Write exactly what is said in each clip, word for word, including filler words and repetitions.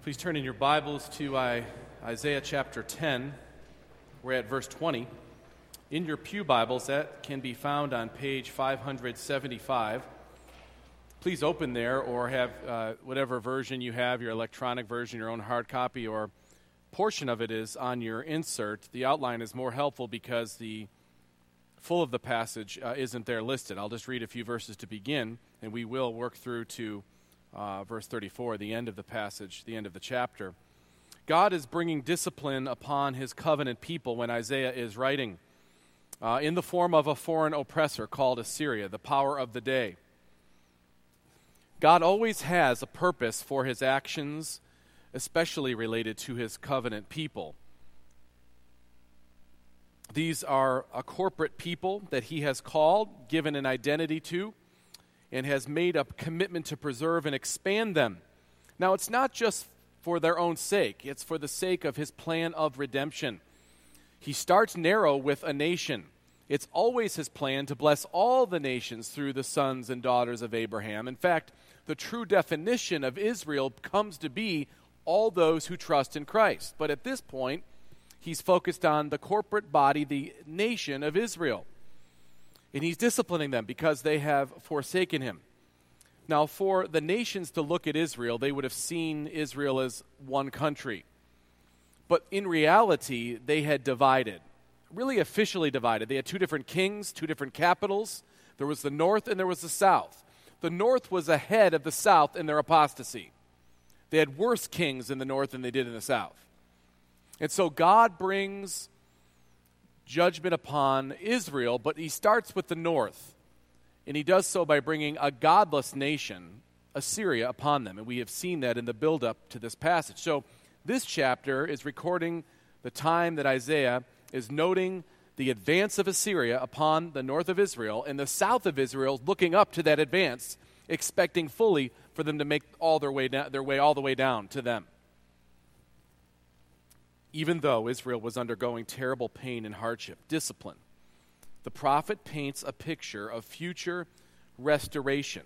Please turn in your Bibles to I, Isaiah chapter ten. We're at verse twenty. In your pew Bibles, that can be found on page five seventy-five. Please open there or have uh, whatever version you have, your electronic version, your own hard copy, or portion of it is on your insert. The outline is more helpful because the full of the passage uh, isn't there listed. I'll just read a few verses to begin, and we will work through to uh, verse thirty-four, the end of the passage, the end of the chapter. God is bringing discipline upon his covenant people when Isaiah is writing uh, in the form of a foreign oppressor called Assyria, the power of the day. God always has a purpose for his actions, especially related to his covenant people. These are a corporate people that he has called, given an identity to, and has made a commitment to preserve and expand them. Now, it's not just for their own sake. It's for the sake of his plan of redemption. He starts narrow with a nation. It's always his plan to bless all the nations through the sons and daughters of Abraham. In fact, the true definition of Israel comes to be all those who trust in Christ. But at this point, he's focused on the corporate body, the nation of Israel. And he's disciplining them because they have forsaken him. Now, for the nations to look at Israel, they would have seen Israel as one country. But in reality, they had divided, really officially divided. They had two different kings, two different capitals. There was the north and there was the south. The north was ahead of the south in their apostasy. They had worse kings in the north than they did in the south. And so God brings judgment upon Israel, but he starts with the north. And he does so by bringing a godless nation, Assyria, upon them. And we have seen that in the build-up to this passage. So this chapter is recording the time that Isaiah is noting the advance of Assyria upon the north of Israel, and the south of Israel looking up to that advance, expecting fully for them to make all their way down, their way all the way down to them. Even though Israel was undergoing terrible pain and hardship, discipline, the prophet paints a picture of future restoration.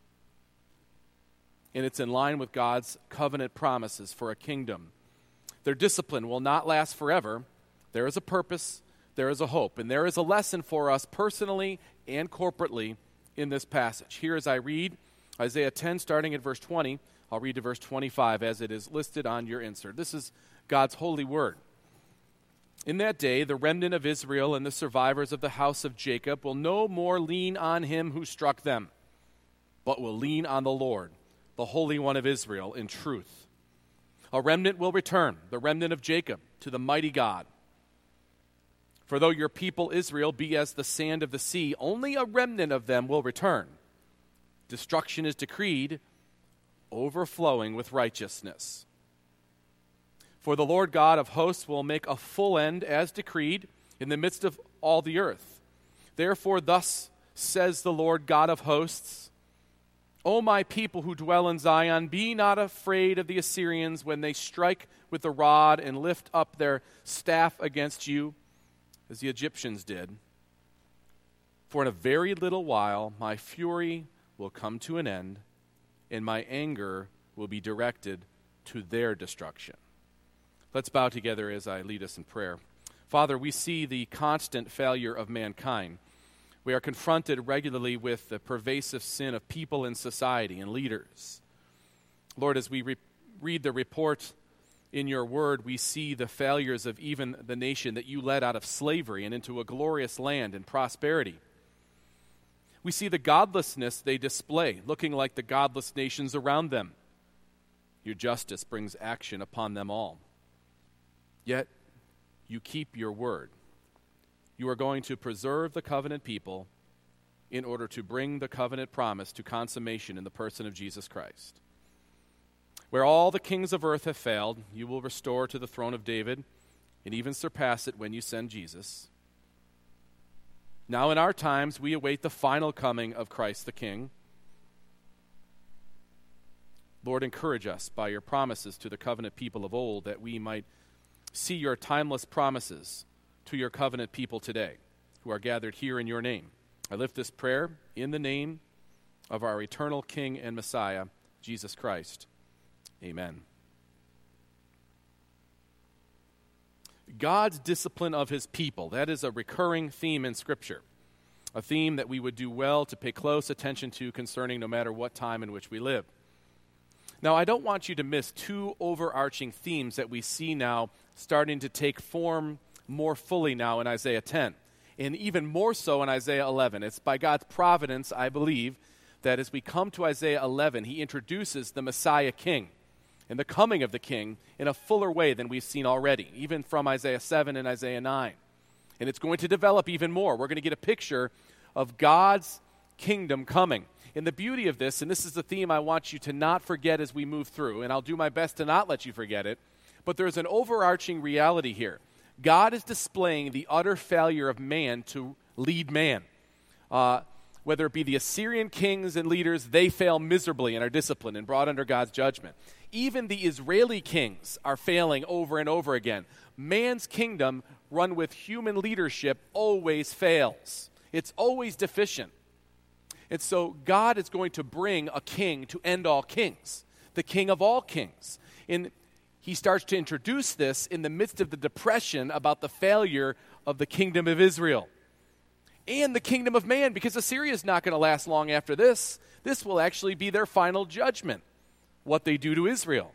And it's in line with God's covenant promises for a kingdom. Their discipline will not last forever. There is a purpose, there is a hope, and there is a lesson for us personally and corporately in this passage. Here as I read Isaiah ten, starting at verse twenty, I'll read to verse twenty-five as it is listed on your insert. This is God's holy word. In that day, the remnant of Israel and the survivors of the house of Jacob will no more lean on him who struck them, but will lean on the Lord, the Holy One of Israel, in truth. A remnant will return, the remnant of Jacob, to the mighty God. For though your people Israel be as the sand of the sea, only a remnant of them will return. Destruction is decreed, overflowing with righteousness. For the Lord God of hosts will make a full end as decreed in the midst of all the earth. Therefore thus says the Lord God of hosts, O my people who dwell in Zion, be not afraid of the Assyrians when they strike with the rod and lift up their staff against you, as the Egyptians did. For in a very little while my fury will come to an end, and my anger will be directed to their destruction. Let's bow together as I lead us in prayer. Father, we see the constant failure of mankind. We are confronted regularly with the pervasive sin of people in society and leaders. Lord, as we re- read the report in your word, we see the failures of even the nation that you led out of slavery and into a glorious land and prosperity. We see the godlessness they display, looking like the godless nations around them. Your justice brings action upon them all. Yet, you keep your word. You are going to preserve the covenant people in order to bring the covenant promise to consummation in the person of Jesus Christ. Where all the kings of earth have failed, you will restore to the throne of David and even surpass it when you send Jesus. Now in our times, we await the final coming of Christ the King. Lord, encourage us by your promises to the covenant people of old that we might see your timeless promises to your covenant people today who are gathered here in your name. I lift this prayer in the name of our eternal King and Messiah, Jesus Christ. Amen. God's discipline of his people. That is a recurring theme in Scripture, a theme that we would do well to pay close attention to concerning no matter what time in which we live. Now, I don't want you to miss two overarching themes that we see now starting to take form more fully now in Isaiah ten, and even more so in Isaiah eleven. It's by God's providence, I believe, that as we come to Isaiah eleven, he introduces the Messiah King and the coming of the King in a fuller way than we've seen already, even from Isaiah seven and Isaiah nine. And it's going to develop even more. We're going to get a picture of God's kingdom coming. And the beauty of this, and this is the theme I want you to not forget as we move through, and I'll do my best to not let you forget it, but there's an overarching reality here. God is displaying the utter failure of man to lead man. Uh, whether it be the Assyrian kings and leaders, they fail miserably and are disciplined and brought under God's judgment. Even the Israeli kings are failing over and over again. Man's kingdom, run with human leadership, always fails. It's always deficient. And so God is going to bring a king to end all kings, the king of all kings. And he starts to introduce this in the midst of the depression about the failure of the kingdom of Israel and the kingdom of man, because Assyria is not going to last long after this. This will actually be their final judgment, what they do to Israel.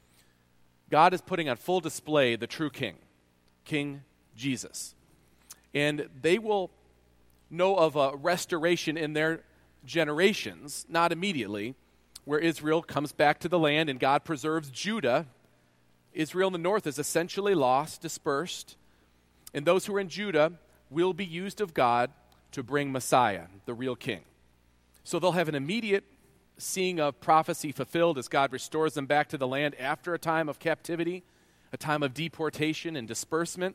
God is putting on full display the true king, King Jesus. And they will know of a restoration in their generations, not immediately, where Israel comes back to the land and God preserves Judah. Israel in the north is essentially lost, dispersed, and those who are in Judah will be used of God to bring Messiah, the real king. So they'll have an immediate seeing of prophecy fulfilled as God restores them back to the land after a time of captivity, a time of deportation and disbursement.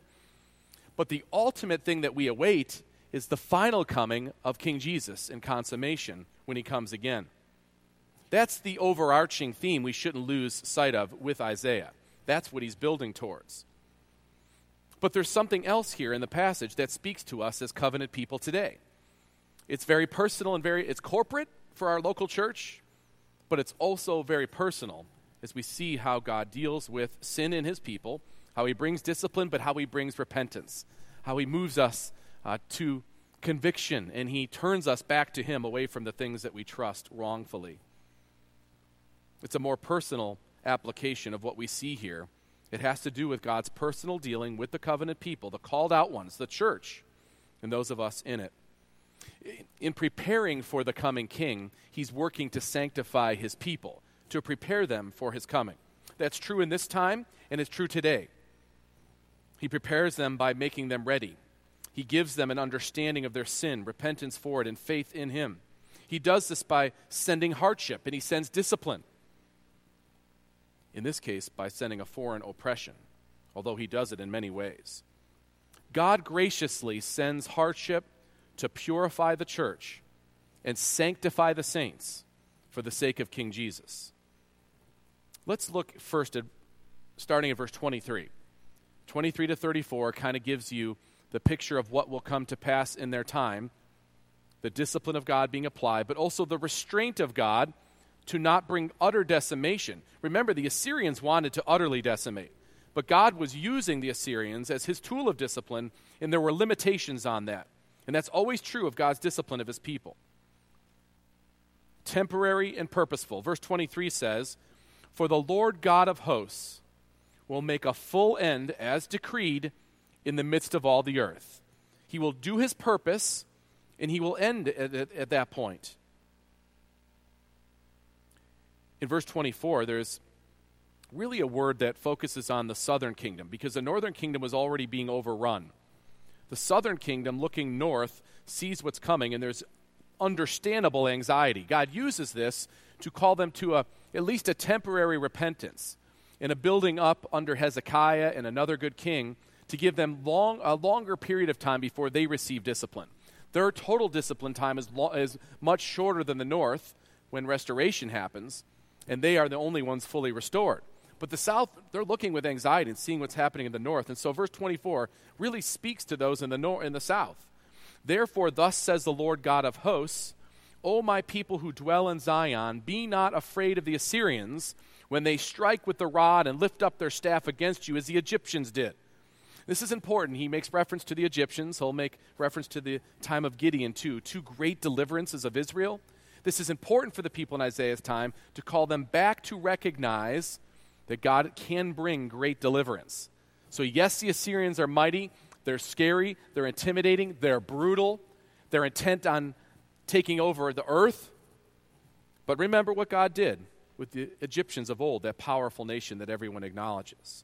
But the ultimate thing that we await is the final coming of King Jesus in consummation when he comes again. That's the overarching theme we shouldn't lose sight of with Isaiah. That's what he's building towards. But there's something else here in the passage that speaks to us as covenant people today. It's very personal and very, it's corporate for our local church, but it's also very personal as we see how God deals with sin in his people, how he brings discipline, but how he brings repentance, how he moves us uh, to conviction, and he turns us back to him away from the things that we trust wrongfully. It's a more personal application of what we see here. It has to do with God's personal dealing with the covenant people, the called out ones, the church, and those of us in it. In preparing for the coming king, he's working to sanctify his people, to prepare them for his coming. That's true in this time, and it's true today. He prepares them by making them ready. He gives them an understanding of their sin, repentance for it, and faith in him. He does this by sending hardship, and he sends discipline. In this case, by sending a foreign oppression, although he does it in many ways. God graciously sends hardship to purify the church and sanctify the saints for the sake of King Jesus. Let's look first at, starting at verse twenty-three. twenty-three to thirty-four kind of gives you the picture of what will come to pass in their time, the discipline of God being applied, but also the restraint of God to not bring utter decimation. Remember, the Assyrians wanted to utterly decimate, but God was using the Assyrians as his tool of discipline, and there were limitations on that. And that's always true of God's discipline of his people. Temporary and purposeful. Verse twenty-three says, "For the Lord God of hosts will make a full end as decreed in the midst of all the earth." He will do his purpose, and he will end at, at, at that point. In verse twenty-four, there's really a word that focuses on the southern kingdom, because the northern kingdom was already being overrun. The southern kingdom, looking north, sees what's coming, and there's understandable anxiety. God uses this to call them to a, at least a temporary repentance and a building up under Hezekiah and another good king to give them long, a longer period of time before they receive discipline. Their total discipline time is, lo- is much shorter than the north when restoration happens, and they are the only ones fully restored. But the south, they're looking with anxiety and seeing what's happening in the north. And so verse twenty-four really speaks to those in the nor- in the south. "Therefore, thus says the Lord God of hosts, O my people who dwell in Zion, be not afraid of the Assyrians when they strike with the rod and lift up their staff against you as the Egyptians did. This is important. He makes reference to the Egyptians. He'll make reference to the time of Gideon, too. Two great deliverances of Israel. This is important for the people in Isaiah's time to call them back to recognize that God can bring great deliverance. So yes, the Assyrians are mighty. They're scary. They're intimidating. They're brutal. They're intent on taking over the earth. But remember what God did with the Egyptians of old, that powerful nation that everyone acknowledges.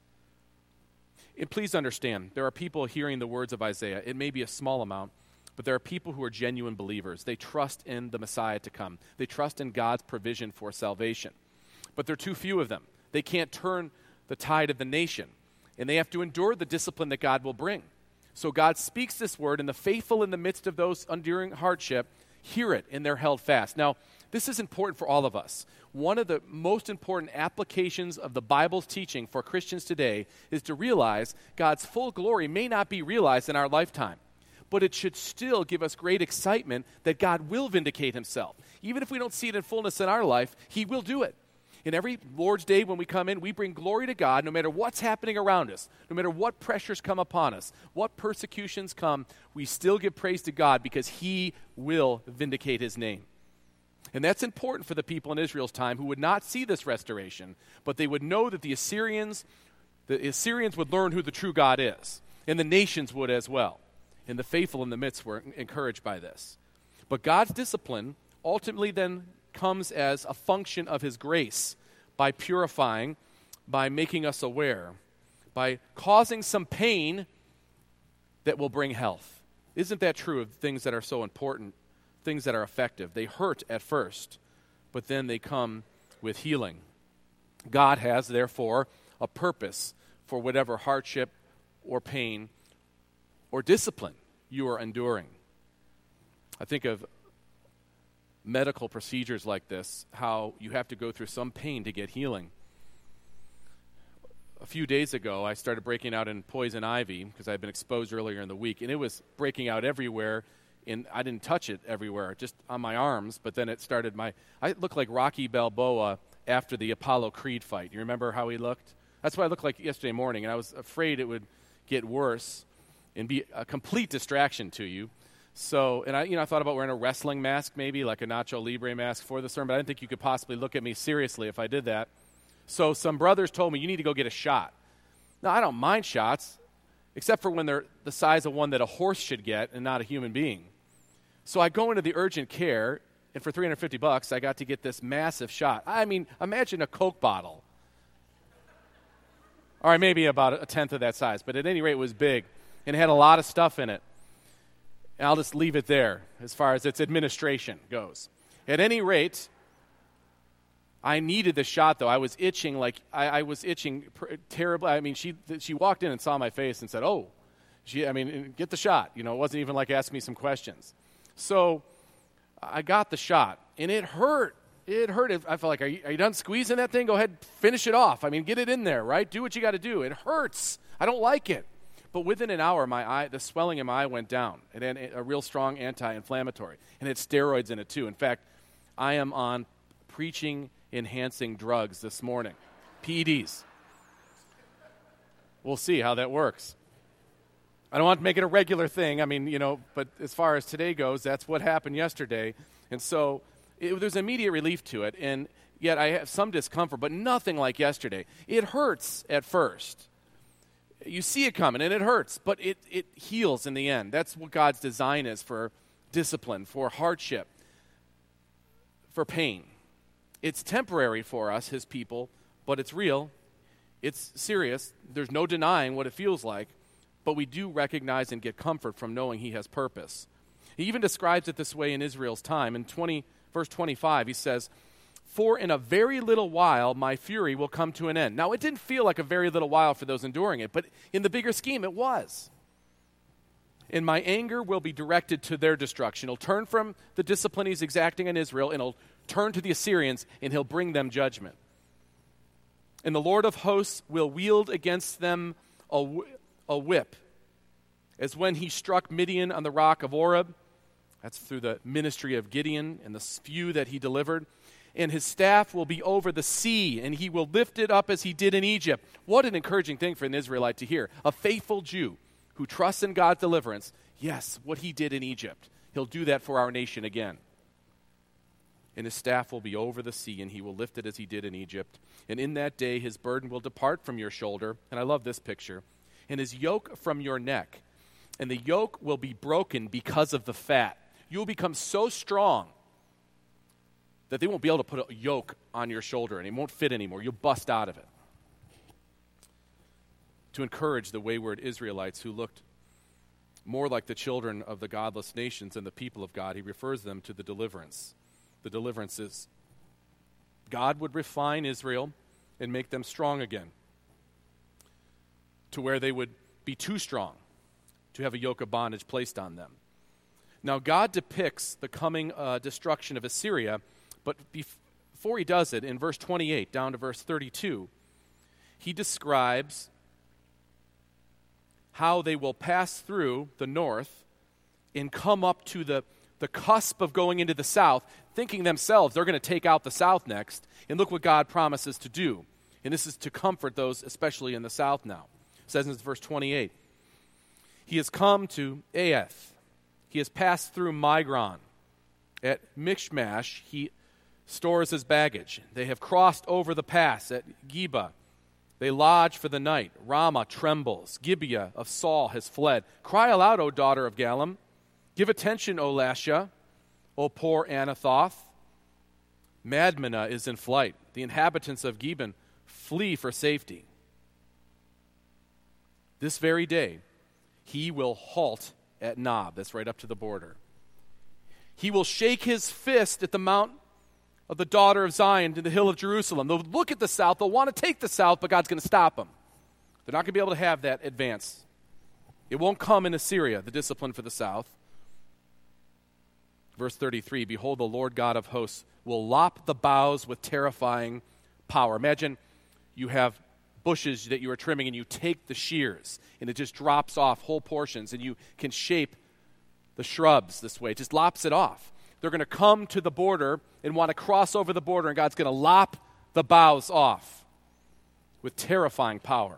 And please understand, there are people hearing the words of Isaiah. It may be a small amount, but there are people who are genuine believers. They trust in the Messiah to come. They trust in God's provision for salvation. But there are too few of them. They can't turn the tide of the nation, and they have to endure the discipline that God will bring. So God speaks this word, and the faithful in the midst of those enduring hardship hear it, and they're held fast. Now, this is important for all of us. One of the most important applications of the Bible's teaching for Christians today is to realize God's full glory may not be realized in our lifetime, but it should still give us great excitement that God will vindicate himself. Even if we don't see it in fullness in our life, he will do it. In every Lord's Day when we come in, we bring glory to God no matter what's happening around us, no matter what pressures come upon us, what persecutions come, we still give praise to God because he will vindicate his name. And that's important for the people in Israel's time who would not see this restoration, but they would know that the Assyrians, the Assyrians would learn who the true God is, and the nations would as well. And the faithful in the midst were encouraged by this. But God's discipline ultimately then comes as a function of his grace by purifying, by making us aware, by causing some pain that will bring health. Isn't that true of things that are so important, things that are effective? They hurt at first, but then they come with healing. God has, therefore, a purpose for whatever hardship or pain or discipline you are enduring. I think of medical procedures like this, how you have to go through some pain to get healing. A few days ago, I started breaking out in poison ivy because I had been exposed earlier in the week, and it was breaking out everywhere, and I didn't touch it everywhere, just on my arms, but then it started my, I looked like Rocky Balboa after the Apollo Creed fight. You remember how he looked? That's what I looked like yesterday morning, and I was afraid it would get worse and be a complete distraction to you. So, and I, you know, I thought about wearing a wrestling mask, maybe like a Nacho Libre mask for the sermon, but I didn't think you could possibly look at me seriously if I did that. So some brothers told me, you need to go get a shot. Now, I don't mind shots, except for when they're the size of one that a horse should get and not a human being. So I go into the urgent care, and for three hundred fifty bucks, I got to get this massive shot. I mean, imagine a Coke bottle. Or maybe about a tenth of that size, but at any rate, it was big, and it had a lot of stuff in it. And I'll just leave it there as far as its administration goes. At any rate, I needed the shot, though. I was itching like I, I was itching pr- terribly. I mean, she she walked in and saw my face and said, "Oh, she. I mean, get the shot." You know, it wasn't even like asking me some questions. So I got the shot, and it hurt. It hurt. I felt like, are you, are you done squeezing that thing? Go ahead, finish it off. I mean, get it in there, right? Do what you got to do. It hurts. I don't like it. But within an hour, my eye, the swelling in my eye went down. It had a real strong anti-inflammatory, and it had steroids in it too. In fact, I am on preaching-enhancing drugs this morning, P E Ds. We'll see how that works. I don't want to make it a regular thing. I mean, you know, but as far as today goes, that's what happened yesterday. And so it, there's immediate relief to it, and yet I have some discomfort, but nothing like yesterday. It hurts at first. You see it coming, and it hurts, but it, it heals in the end. That's what God's design is for discipline, for hardship, for pain. It's temporary for us, his people, but it's real. It's serious. There's no denying what it feels like, but we do recognize and get comfort from knowing he has purpose. He even describes it this way in Israel's time. In twenty, verse twenty-five, he says, "For in a very little while my fury will come to an end." Now, it didn't feel like a very little while for those enduring it, but in the bigger scheme, it was. "And my anger will be directed to their destruction." He'll turn from the discipline he's exacting on Israel, and he'll turn to the Assyrians, and he'll bring them judgment. "And the Lord of hosts will wield against them a, wh- a whip, as when he struck Midian on the rock of Oreb." That's through the ministry of Gideon and the few that he delivered. and his staff will be over the sea, and he will lift it up as he did in Egypt. What an encouraging thing for an Israelite to hear. A faithful Jew who trusts in God's deliverance. Yes, what he did in Egypt, he'll do that for our nation again. And his staff will be over the sea, and he will lift it as he did in Egypt. And in that day his burden will depart from your shoulder. And I love this picture. And his yoke from your neck. And the yoke will be broken because of the fat. You will become so strong that they won't be able to put a yoke on your shoulder, and it won't fit anymore. You'll bust out of it. To encourage the wayward Israelites who looked more like the children of the godless nations than the people of God, he refers them to the deliverance. The deliverance is God would refine Israel and make them strong again, to where they would be too strong to have a yoke of bondage placed on them. Now, God depicts the coming uh, destruction of Assyria, but bef- before he does it, in verse twenty-eight down to verse thirty-two, he describes how they will pass through the north and come up to the, the cusp of going into the south, thinking themselves they're going to take out the south next. And look what God promises to do. And this is to comfort those, especially in the south now. It says in verse twenty-eight, he has come to Aeth. He has passed through Migron. At Michmash, he stores his baggage. They have crossed over the pass at Geba. They lodge for the night. Ramah trembles. Gibeah of Saul has fled. Cry aloud, O daughter of Gallim. Give attention, O Lasha, O poor Anathoth. Madmenah is in flight. The inhabitants of Gibeon flee for safety. This very day, he will halt at Nob. That's right up to the border. He will shake his fist at the mount of the daughter of Zion, to the hill of Jerusalem. They'll look at the south. They'll want to take the south, but God's going to stop them. They're not going to be able to have that advance. It won't come in Assyria, the discipline for the south. Verse thirty-three, behold, the Lord God of hosts will lop the boughs with terrifying power. Imagine you have bushes that you are trimming, and you take the shears, and it just drops off whole portions, and you can shape the shrubs this way. It just lops it off. They're going to come to the border and want to cross over the border, and God's going to lop the boughs off with terrifying power.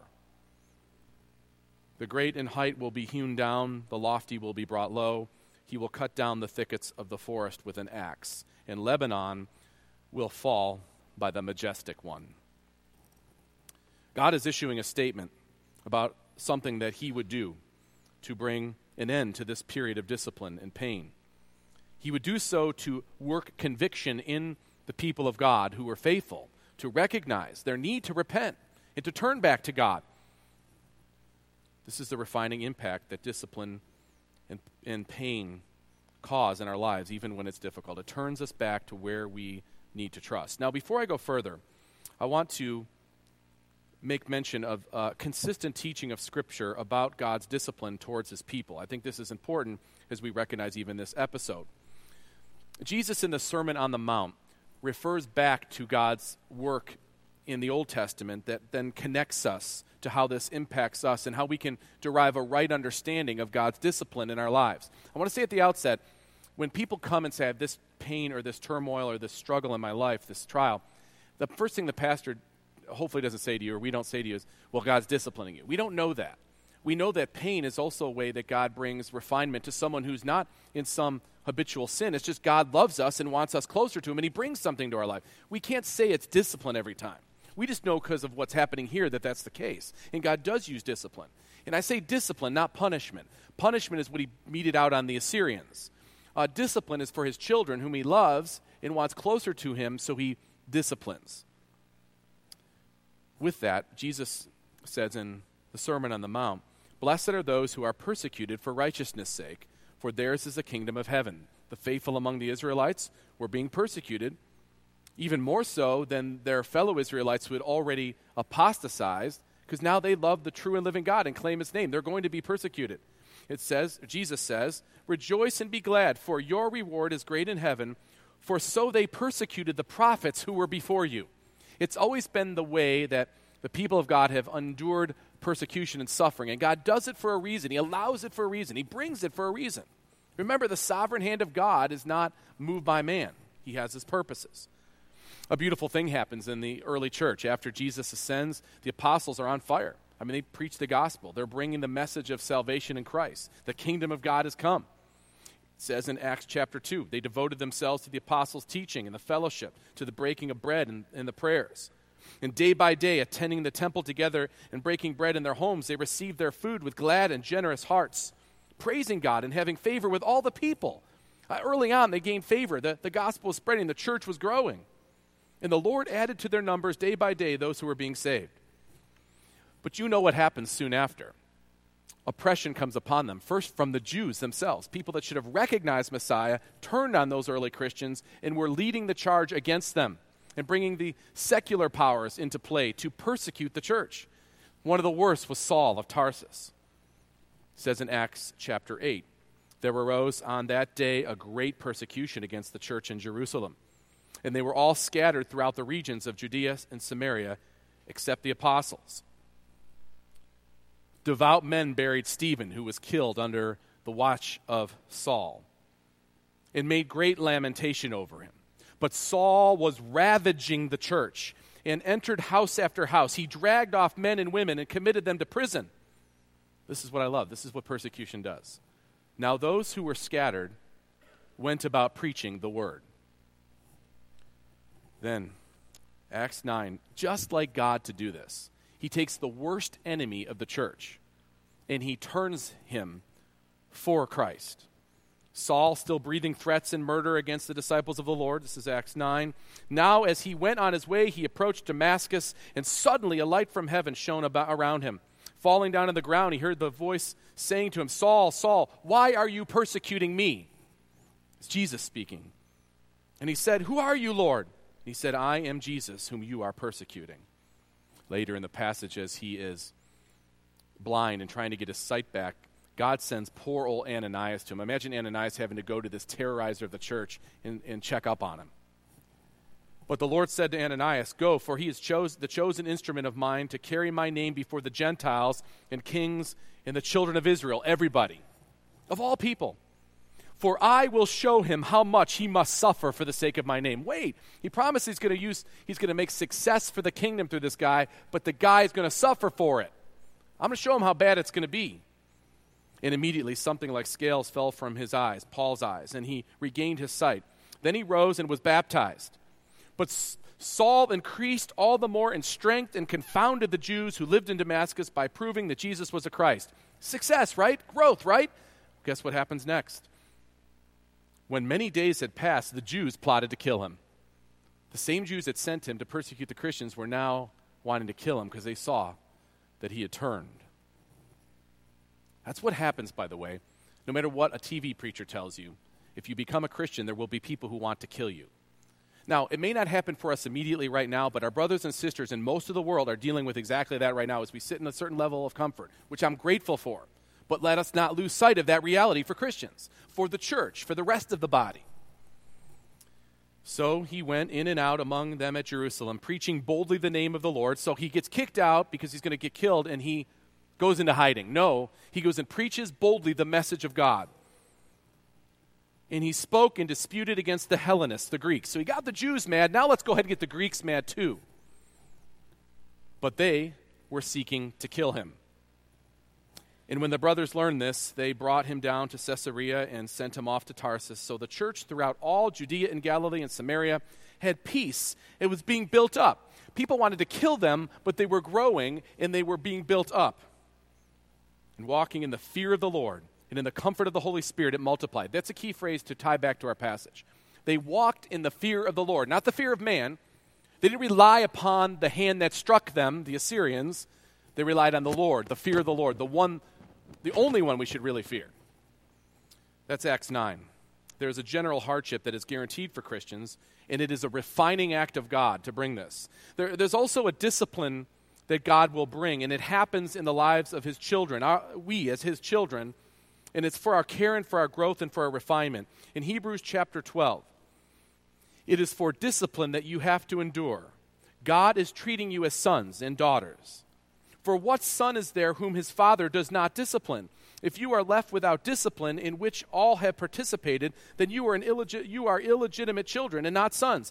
The great in height will be hewn down, the lofty will be brought low. He will cut down the thickets of the forest with an axe, and Lebanon will fall by the majestic one. God is issuing a statement about something that he would do to bring an end to this period of discipline and pain. He would do so to work conviction in the people of God who were faithful, to recognize their need to repent and to turn back to God. This is the refining impact that discipline and, and pain cause in our lives, even when it's difficult. It turns us back to where we need to trust. Now, before I go further, I want to make mention of uh, consistent teaching of Scripture about God's discipline towards his people. I think this is important as we recognize even this episode. Jesus in the Sermon on the Mount refers back to God's work in the Old Testament that then connects us to how this impacts us and how we can derive a right understanding of God's discipline in our lives. I want to say at the outset, when people come and say, I have this pain or this turmoil or this struggle in my life, this trial, the first thing the pastor hopefully doesn't say to you, or we don't say to you, is, well, God's disciplining you. We don't know that. We know that pain is also a way that God brings refinement to someone who's not in some habitual sin. It's just God loves us and wants us closer to him, and he brings something to our life. We can't say it's discipline every time. We just know because of what's happening here that that's the case. And God does use discipline. And I say discipline, not punishment. Punishment is what he meted out on the Assyrians. Uh, discipline is for his children whom he loves and wants closer to him, so he disciplines. With that, Jesus says in the Sermon on the Mount, blessed are those who are persecuted for righteousness' sake, for theirs is the kingdom of heaven. The faithful among the Israelites were being persecuted, even more so than their fellow Israelites who had already apostatized, because now they love the true and living God and claim his name. They're going to be persecuted. It says, Jesus says, rejoice and be glad, for your reward is great in heaven, for so they persecuted the prophets who were before you. It's always been the way that the people of God have endured persecution and suffering, and God does it for a reason. He allows it for a reason. He brings it for a reason. Remember, the sovereign hand of God is not moved by man. He has his purposes. A beautiful thing happens in the early church. After Jesus ascends, the apostles are on fire. I mean, they preach the gospel. They're bringing the message of salvation in Christ. The kingdom of God has come. It says in Acts chapter two, they devoted themselves to the apostles' teaching and the fellowship, to the breaking of bread and, and the prayers. And day by day, attending the temple together and breaking bread in their homes, they received their food with glad and generous hearts, praising God and having favor with all the people. Uh, early on, they gained favor. The, the gospel was spreading. The church was growing. And the Lord added to their numbers day by day those who were being saved. But you know what happens soon after. Oppression comes upon them, first from the Jews themselves. People that should have recognized Messiah turned on those early Christians and were leading the charge against them and bringing the secular powers into play to persecute the church. One of the worst was Saul of Tarsus. It says in Acts chapter eight, there arose on that day a great persecution against the church in Jerusalem. And they were all scattered throughout the regions of Judea and Samaria, except the apostles. Devout men buried Stephen, who was killed under the watch of Saul, and made great lamentation over him. But Saul was ravaging the church and entered house after house. He dragged off men and women and committed them to prison. This is what I love. This is what persecution does. Now those who were scattered went about preaching the word. Then, Acts nine, just like God to do this, he takes the worst enemy of the church and he turns him for Christ. Saul still breathing threats and murder against the disciples of the Lord. This is Acts nine. Now as he went on his way, he approached Damascus, and suddenly a light from heaven shone about around him. Falling down on the ground, he heard the voice saying to him, Saul, Saul, why are you persecuting me? It's Jesus speaking. And he said, who are you, Lord? He said, I am Jesus, whom you are persecuting. Later in the passage, as he is blind and trying to get his sight back, God sends poor old Ananias to him. Imagine Ananias having to go to this terrorizer of the church and, and check up on him. But the Lord said to Ananias, go, for he is chose, the chosen instrument of mine to carry my name before the Gentiles and kings and the children of Israel, everybody, of all people. For I will show him how much he must suffer for the sake of my name. Wait, he promised he's going to use, he's going to make success for the kingdom through this guy, but the guy is going to suffer for it. I'm going to show him how bad it's going to be. And immediately something like scales fell from his eyes, Paul's eyes, and he regained his sight. Then he rose and was baptized. But Saul increased all the more in strength and confounded the Jews who lived in Damascus by proving that Jesus was the Christ. Success, right? Growth, right? Guess what happens next? When many days had passed, the Jews plotted to kill him. The same Jews that sent him to persecute the Christians were now wanting to kill him because they saw that he had turned. That's what happens, by the way. No matter what a T V preacher tells you, if you become a Christian, there will be people who want to kill you. Now, it may not happen for us immediately right now, but our brothers and sisters in most of the world are dealing with exactly that right now as we sit in a certain level of comfort, which I'm grateful for. But let us not lose sight of that reality for Christians, for the church, for the rest of the body. So he went in and out among them at Jerusalem, preaching boldly the name of the Lord. So he gets kicked out because he's going to get killed, and he goes into hiding. No, he goes and preaches boldly the message of God. And he spoke and disputed against the Hellenists, the Greeks. So he got the Jews mad. Now let's go ahead and get the Greeks mad too. But they were seeking to kill him. And when the brothers learned this, they brought him down to Caesarea and sent him off to Tarsus. So the church throughout all Judea and Galilee and Samaria had peace. It was being built up. People wanted to kill them, but they were growing and they were being built up. And walking in the fear of the Lord and in the comfort of the Holy Spirit, it multiplied. That's a key phrase to tie back to our passage. They walked in the fear of the Lord, not the fear of man. They didn't rely upon the hand that struck them, the Assyrians. They relied on the Lord, the fear of the Lord, the one, the only one we should really fear. That's Acts nine. There is a general hardship that is guaranteed for Christians, and it is a refining act of God to bring this. There, there's also a discipline that God will bring, and it happens in the lives of his children, our, we as his children, and it's for our care and for our growth and for our refinement. In Hebrews chapter twelve, it is for discipline that you have to endure. God is treating you as sons and daughters. For what son is there whom his father does not discipline? If you are left without discipline in which all have participated, then you are, an illegit- you are illegitimate children and not sons.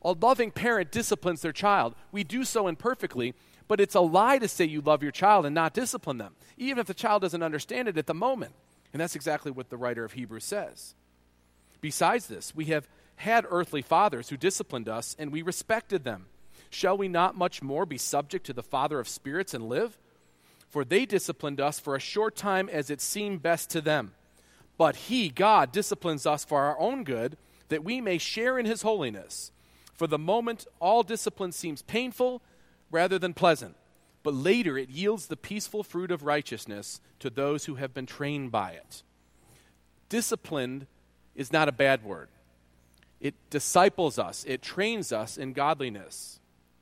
A loving parent disciplines their child. We do so imperfectly, but it's a lie to say you love your child and not discipline them, even if the child doesn't understand it at the moment. And that's exactly what the writer of Hebrews says. Besides this, we have had earthly fathers who disciplined us, and we respected them. Shall we not much more be subject to the Father of spirits and live? For they disciplined us for a short time as it seemed best to them. But he, God, disciplines us for our own good, that we may share in his holiness. For the moment, all discipline seems painful rather than pleasant, but later it yields the peaceful fruit of righteousness to those who have been trained by it. Disciplined is not a bad word. It disciples us. It trains us in godliness.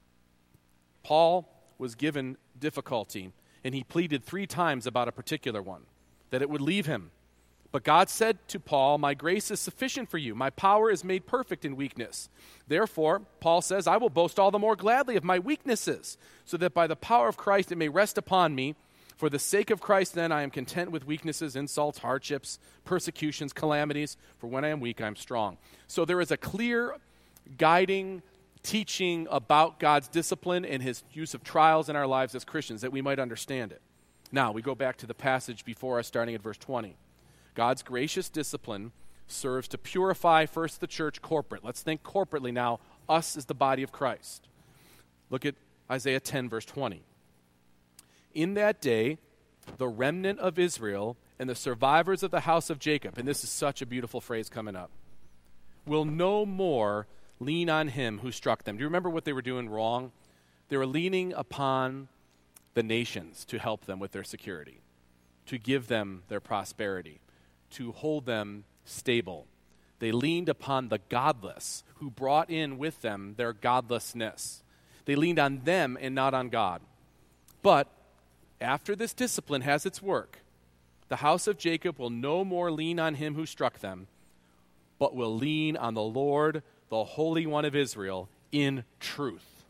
Paul was given difficulty, and he pleaded three times about a particular one, that it would leave him. But God said to Paul, my grace is sufficient for you. My power is made perfect in weakness. Therefore, Paul says, I will boast all the more gladly of my weaknesses, so that by the power of Christ it may rest upon me. For the sake of Christ, then, I am content with weaknesses, insults, hardships, persecutions, calamities. For when I am weak, I am strong. So there is a clear guiding teaching about God's discipline and his use of trials in our lives as Christians, that we might understand it. Now, we go back to the passage before us, starting at verse twenty. God's gracious discipline serves to purify first the church corporate. Let's think corporately now, us as the body of Christ. Look at Isaiah ten, verse twenty. In that day, the remnant of Israel and the survivors of the house of Jacob, and this is such a beautiful phrase coming up, will no more lean on him who struck them. Do you remember what they were doing wrong? They were leaning upon the nations to help them with their security, to give them their prosperity, to hold them stable. They leaned upon the godless who brought in with them their godlessness. They leaned on them and not on God. But after this discipline has its work, the house of Jacob will no more lean on him who struck them, but will lean on the Lord, the Holy One of Israel, in truth.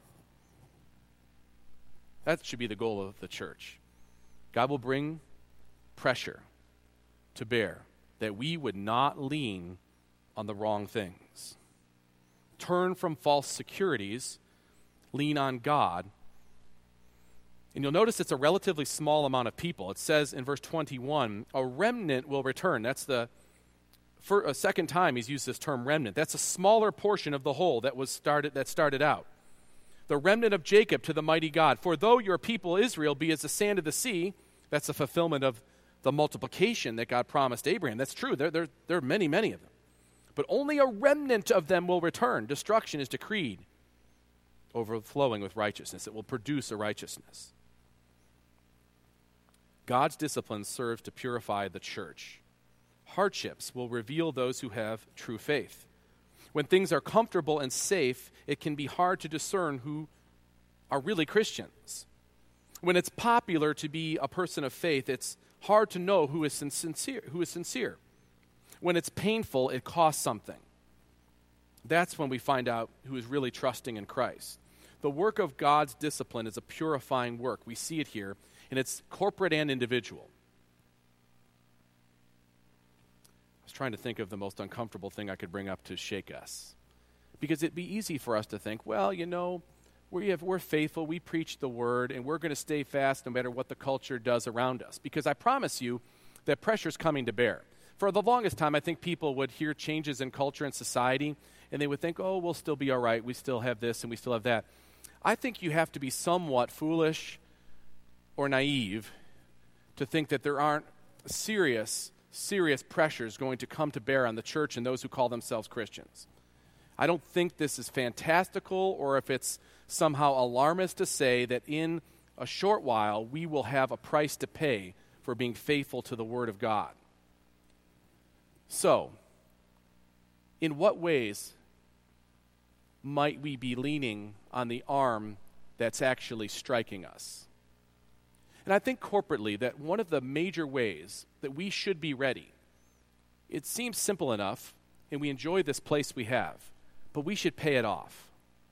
That should be the goal of the church. God will bring pressure to bear that we would not lean on the wrong things. Turn from false securities, lean on God. And you'll notice it's a relatively small amount of people. It says in verse twenty-one, a remnant will return. That's the for a second time he's used this term remnant. That's a smaller portion of the whole that was started that started out. The remnant of Jacob to the mighty God. For though your people Israel be as the sand of the sea, that's a fulfillment of the multiplication that God promised Abraham. That's true. There, there, there are many, many of them. But only a remnant of them will return. Destruction is decreed, overflowing with righteousness. It will produce a righteousness. God's discipline serves to purify the church. Hardships will reveal those who have true faith. When things are comfortable and safe, it can be hard to discern who are really Christians. When it's popular to be a person of faith, it's hard to know who is sincere. Who is sincere. When it's painful, it costs something. That's when we find out who is really trusting in Christ. The work of God's discipline is a purifying work. We see it here, and it's corporate and individual. I was trying to think of the most uncomfortable thing I could bring up to shake us. Because it'd be easy for us to think, well, you know, we have, we're faithful, we preach the word, and we're going to stay fast no matter what the culture does around us. Because I promise you that pressure's coming to bear. For the longest time, I think people would hear changes in culture and society, and they would think, oh, we'll still be all right. We still have this and we still have that. I think you have to be somewhat foolish or naive to think that there aren't serious, serious pressures going to come to bear on the church and those who call themselves Christians. I don't think this is fantastical or if it's somehow alarmist to say that in a short while we will have a price to pay for being faithful to the Word of God. So, in what ways might we be leaning on the arm that's actually striking us? And I think corporately that one of the major ways that we should be ready, it seems simple enough, and we enjoy this place we have, but we should pay it off.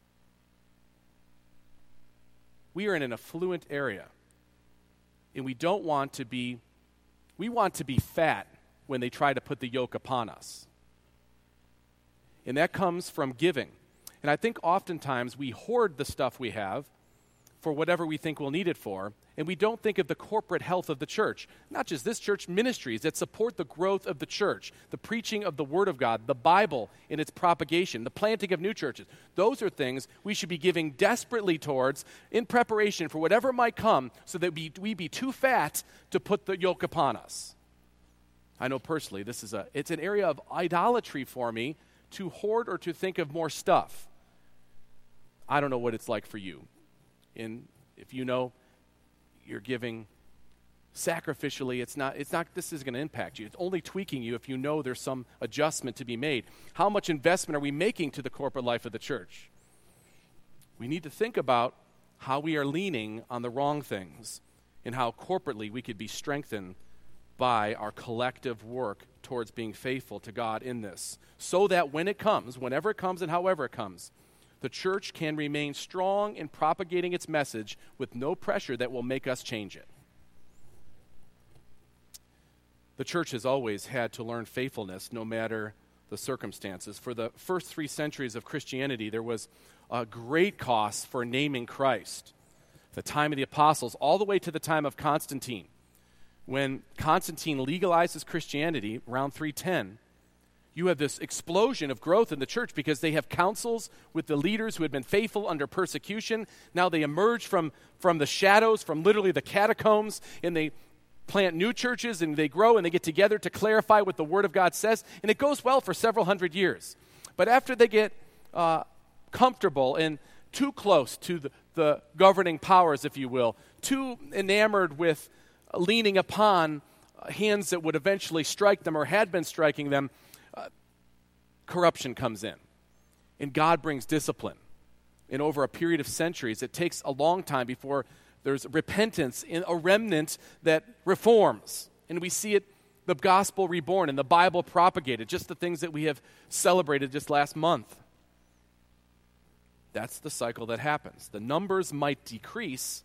We are in an affluent area, and we don't want to be, we want to be fat when they try to put the yoke upon us. And that comes from giving. And I think oftentimes we hoard the stuff we have for whatever we think we'll need it for, and we don't think of the corporate health of the church. Not just this church, ministries that support the growth of the church, the preaching of the Word of God, the Bible in its propagation, the planting of new churches. Those are things we should be giving desperately towards in preparation for whatever might come, so that we, we be too fat to put the yoke upon us. I know personally this is a it's an area of idolatry for me to hoard or to think of more stuff. I don't know what it's like for you. And if you know you're giving sacrificially, it's not, it's not, this is going to impact you. It's only tweaking you if you know there's some adjustment to be made. How much investment are we making to the corporate life of the church? We need to think about how we are leaning on the wrong things and how corporately we could be strengthened by our collective work towards being faithful to God in this, so that when it comes, whenever it comes and however it comes, the church can remain strong in propagating its message with no pressure that will make us change it. The church has always had to learn faithfulness no matter the circumstances. For the first three centuries of Christianity, there was a great cost for naming Christ. The time of the apostles, all the way to the time of Constantine. When Constantine legalizes Christianity around three ten, you have this explosion of growth in the church because they have councils with the leaders who had been faithful under persecution. Now they emerge from, from the shadows, from literally the catacombs, and they plant new churches, and they grow, and they get together to clarify what the Word of God says, and it goes well for several hundred years. But after they get uh, comfortable and too close to the, the governing powers, if you will, too enamored with leaning upon hands that would eventually strike them or had been striking them, corruption comes in, and God brings discipline. And over a period of centuries, it takes a long time before there's repentance in a remnant that reforms. And we see it, the gospel reborn and the Bible propagated, just the things that we have celebrated just last month. That's the cycle that happens. The numbers might decrease,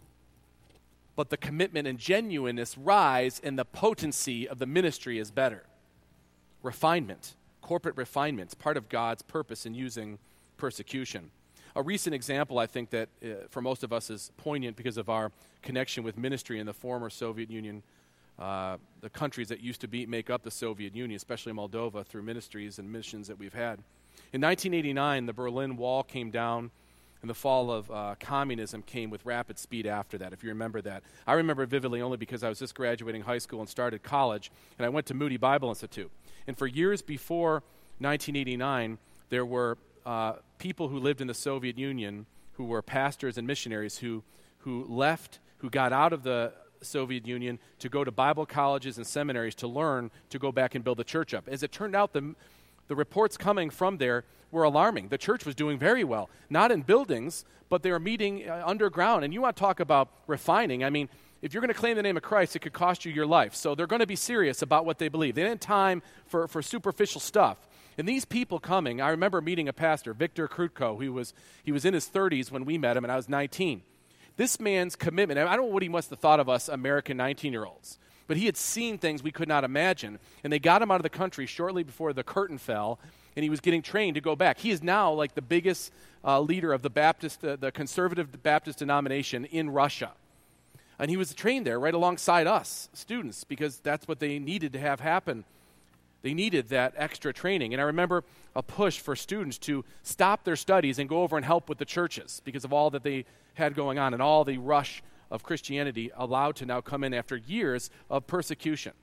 but the commitment and genuineness rise, and the potency of the ministry is better. Refinement. Corporate refinement is part of God's purpose in using persecution. A recent example, I think, that uh, for most of us is poignant because of our connection with ministry in the former Soviet Union, uh, the countries that used to be make up the Soviet Union, especially Moldova, through ministries and missions that we've had. In nineteen eighty-nine, the Berlin Wall came down, and the fall of uh, communism came with rapid speed after that, if you remember that. I remember it vividly only because I was just graduating high school and started college, and I went to Moody Bible Institute. And for years before nineteen eighty-nine, there were uh, people who lived in the Soviet Union who were pastors and missionaries who, who left, who got out of the Soviet Union to go to Bible colleges and seminaries to learn to go back and build the church up. As it turned out, the, the reports coming from there were alarming. The church was doing very well, not in buildings, but they were meeting uh, underground. And you want to talk about refining. I mean, if you're going to claim the name of Christ, it could cost you your life. So they're going to be serious about what they believe. They didn't have time for, for superficial stuff. And these people coming, I remember meeting a pastor, Victor Krutko, who was he was in his thirties when we met him, and I was nineteen. This man's commitment, I don't know what he must have thought of us American nineteen-year-olds, but he had seen things we could not imagine. And they got him out of the country shortly before the curtain fell, and he was getting trained to go back. He is now like the biggest uh, leader of the Baptist, uh, the conservative Baptist denomination in Russia. And he was trained there right alongside us, students, because that's what they needed to have happen. They needed that extra training. And I remember a push for students to stop their studies and go over and help with the churches because of all that they had going on and all the rush of Christianity allowed to now come in after years of persecution.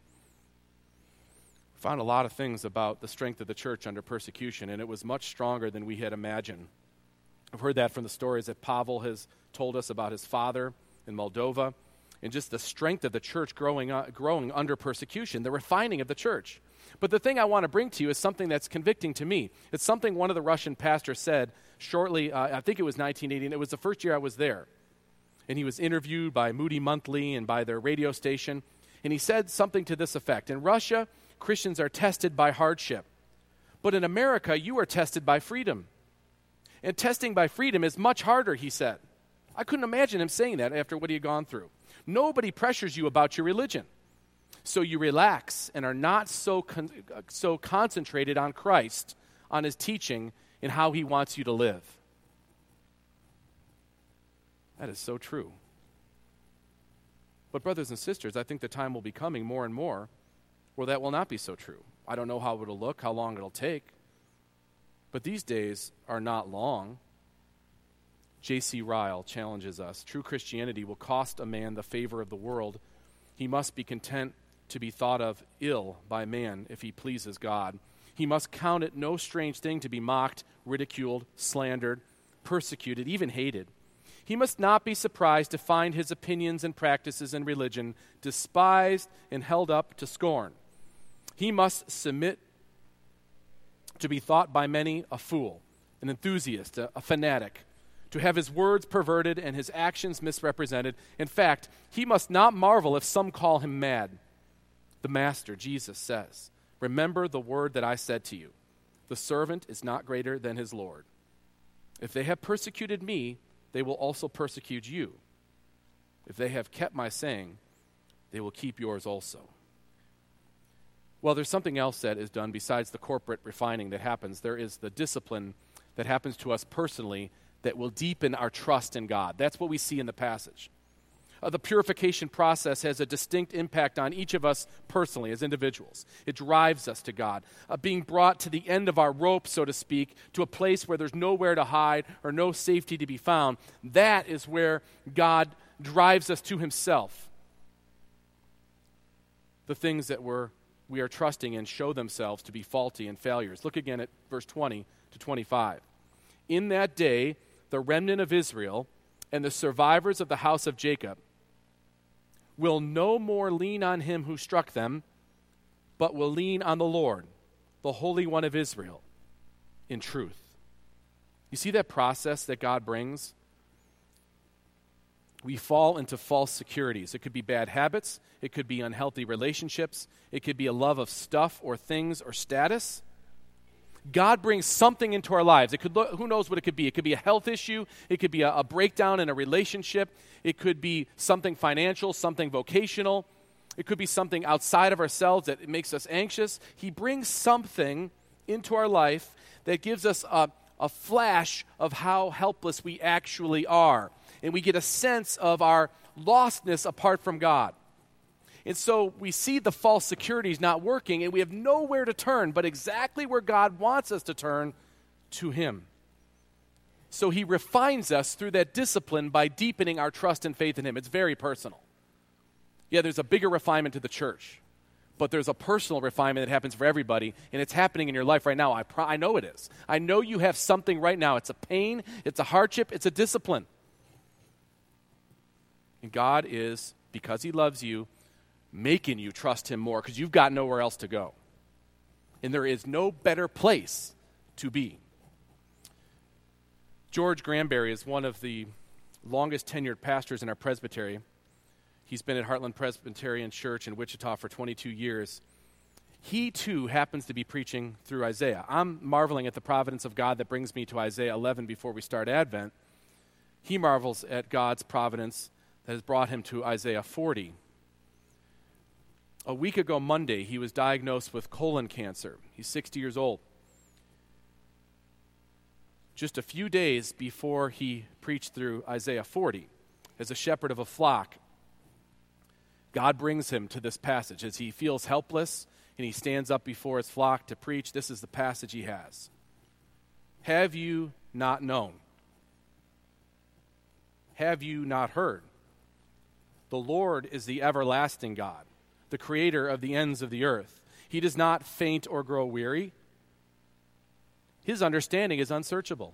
We found a lot of things about the strength of the church under persecution, and it was much stronger than we had imagined. I've heard that from the stories that Pavel has told us about his father in Moldova, and just the strength of the church growing uh, growing under persecution, the refining of the church. But the thing I want to bring to you is something that's convicting to me. It's something one of the Russian pastors said shortly, uh, I think it was nineteen eighty, and it was the first year I was there. And he was interviewed by Moody Monthly and by their radio station, and he said something to this effect. In Russia, Christians are tested by hardship. But in America, you are tested by freedom. And testing by freedom is much harder, he said. I couldn't imagine him saying that after what he had gone through. Nobody pressures you about your religion. So you relax and are not so con- so concentrated on Christ, on his teaching, in how he wants you to live. That is so true. But brothers and sisters, I think the time will be coming more and more where that will not be so true. I don't know how it'll look, how long it'll take. But these days are not long. J C Ryle challenges us. True Christianity will cost a man the favor of the world. He must be content to be thought of ill by man if he pleases God. He must count it no strange thing to be mocked, ridiculed, slandered, persecuted, even hated. He must not be surprised to find his opinions and practices in religion despised and held up to scorn. He must submit to be thought by many a fool, an enthusiast, a, a fanatic, to have his words perverted and his actions misrepresented. In fact, he must not marvel if some call him mad. The Master, Jesus, says, "Remember the word that I said to you. The servant is not greater than his Lord. If they have persecuted me, they will also persecute you. If they have kept my saying, they will keep yours also." Well, there's something else that is done besides the corporate refining that happens. There is the discipline that happens to us personally that will deepen our trust in God. That's what we see in the passage. Uh, the purification process has a distinct impact on each of us personally as individuals. It drives us to God, uh, being brought to the end of our rope, so to speak, to a place where there's nowhere to hide or no safety to be found. That is where God drives us to himself. The things that we're, we are trusting in show themselves to be faulty and failures. Look again at verse twenty to twenty-five. In that day, the remnant of Israel and the survivors of the house of Jacob will no more lean on him who struck them, but will lean on the Lord, the Holy One of Israel, in truth. You see that process that God brings? We fall into false securities. It could be bad habits. It could be unhealthy relationships. It could be a love of stuff or things or status. God brings something into our lives. It could, who knows what it could be? It could be a health issue. It could be a, a breakdown in a relationship. It could be something financial, something vocational. It could be something outside of ourselves that makes us anxious. He brings something into our life that gives us a, a flash of how helpless we actually are. And we get a sense of our lostness apart from God. And so we see the false securities not working, and we have nowhere to turn but exactly where God wants us to turn, to him. So he refines us through that discipline by deepening our trust and faith in him. It's very personal. Yeah, there's a bigger refinement to the church, but there's a personal refinement that happens for everybody, and it's happening in your life right now. I, pro- I know it is. I know you have something right now. It's a pain, it's a hardship, it's a discipline. And God is, because he loves you, making you trust him more because you've got nowhere else to go. And there is no better place to be. George Granberry is one of the longest tenured pastors in our presbytery. He's been at Heartland Presbyterian Church in Wichita for twenty-two years. He, too, happens to be preaching through Isaiah. I'm marveling at the providence of God that brings me to Isaiah eleven before we start Advent. He marvels at God's providence that has brought him to Isaiah forty. A week ago Monday, he was diagnosed with colon cancer. He's sixty years old. Just a few days before he preached through Isaiah forty, as a shepherd of a flock, God brings him to this passage. As he feels helpless and he stands up before his flock to preach, this is the passage he has. Have you not known? Have you not heard? The Lord is the everlasting God, the creator of the ends of the earth. He does not faint or grow weary. His understanding is unsearchable.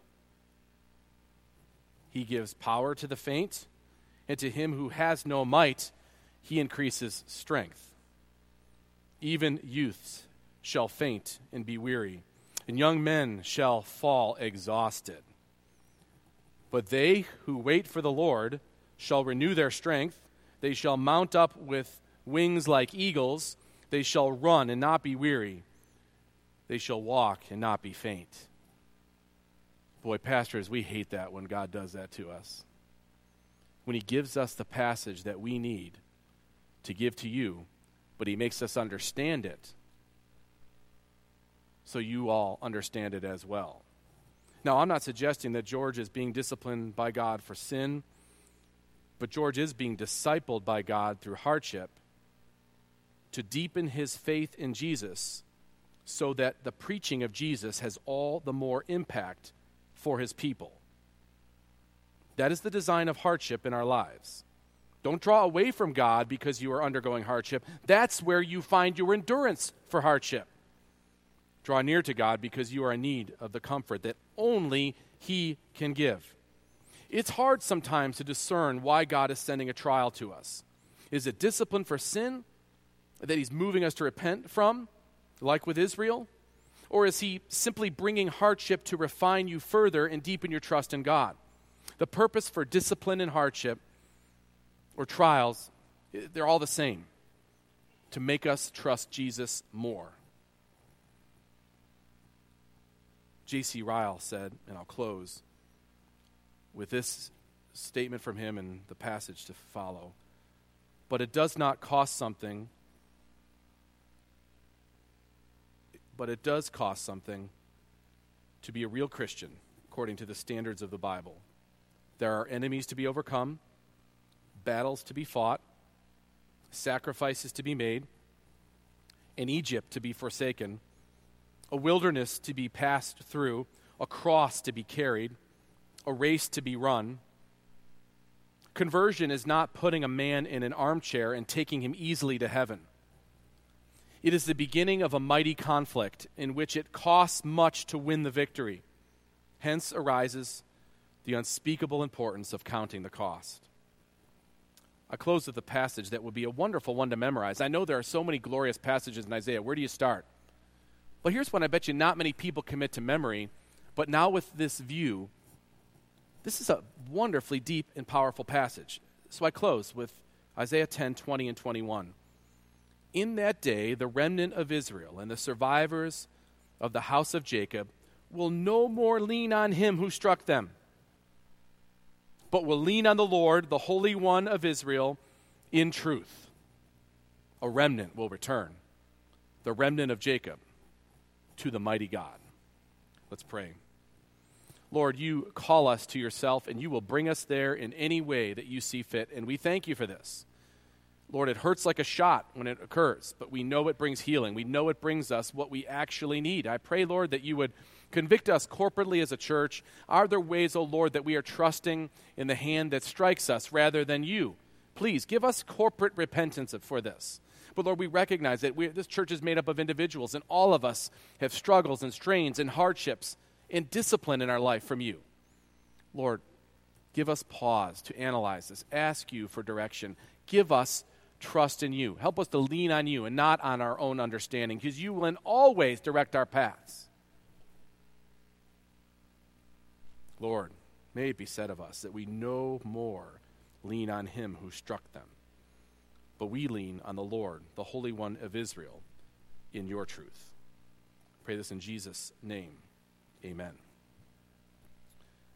He gives power to the faint, and to him who has no might, he increases strength. Even youths shall faint and be weary, and young men shall fall exhausted. But they who wait for the Lord shall renew their strength. They shall mount up with wings like eagles. They shall run and not be weary. They shall walk and not be faint. Boy, pastors, we hate that when God does that to us. When he gives us the passage that we need to give to you, but he makes us understand it so you all understand it as well. Now, I'm not suggesting that George is being disciplined by God for sin, but George is being discipled by God through hardship to deepen his faith in Jesus so that the preaching of Jesus has all the more impact for his people. That is the design of hardship in our lives. Don't draw away from God because you are undergoing hardship. That's where you find your endurance for hardship. Draw near to God because you are in need of the comfort that only He can give. It's hard sometimes to discern why God is sending a trial to us. Is it discipline for sin that He's moving us to repent from, like with Israel? Or is He simply bringing hardship to refine you further and deepen your trust in God? The purpose for discipline and hardship or trials, they're all the same, to make us trust Jesus more. J C Ryle said, and I'll close with this statement from him and the passage to follow, but it does not cost something, but it does cost something to be a real Christian according to the standards of the Bible. There are enemies to be overcome, battles to be fought, sacrifices to be made, an Egypt to be forsaken, a wilderness to be passed through, a cross to be carried, a race to be run. Conversion is not putting a man in an armchair and taking him easily to heaven. It is the beginning of a mighty conflict in which it costs much to win the victory. Hence arises the unspeakable importance of counting the cost. I close with a passage that would be a wonderful one to memorize. I know there are so many glorious passages in Isaiah. Where do you start? Well, here's one I bet you not many people commit to memory, but now with this view, this is a wonderfully deep and powerful passage. So I close with Isaiah ten, twenty, and twenty-one. In that day, the remnant of Israel and the survivors of the house of Jacob will no more lean on him who struck them, but will lean on the Lord, the Holy One of Israel, in truth. A remnant will return, the remnant of Jacob, to the mighty God. Let's pray. Lord, you call us to yourself, and you will bring us there in any way that you see fit, and we thank you for this. Lord, it hurts like a shot when it occurs, but we know it brings healing. We know it brings us what we actually need. I pray, Lord, that you would convict us corporately as a church. Are there ways, O Lord, that we are trusting in the hand that strikes us rather than you? Please, give us corporate repentance for this. But Lord, we recognize that we, this church is made up of individuals, and all of us have struggles and strains and hardships and discipline in our life from you. Lord, give us pause to analyze this. Ask you for direction. Give us trust in you. Help us to lean on you and not on our own understanding, because you will always direct our paths. Lord, may it be said of us that we no more lean on him who struck them, but we lean on the Lord, the Holy One of Israel, in your truth. Pray this in Jesus' name. Amen.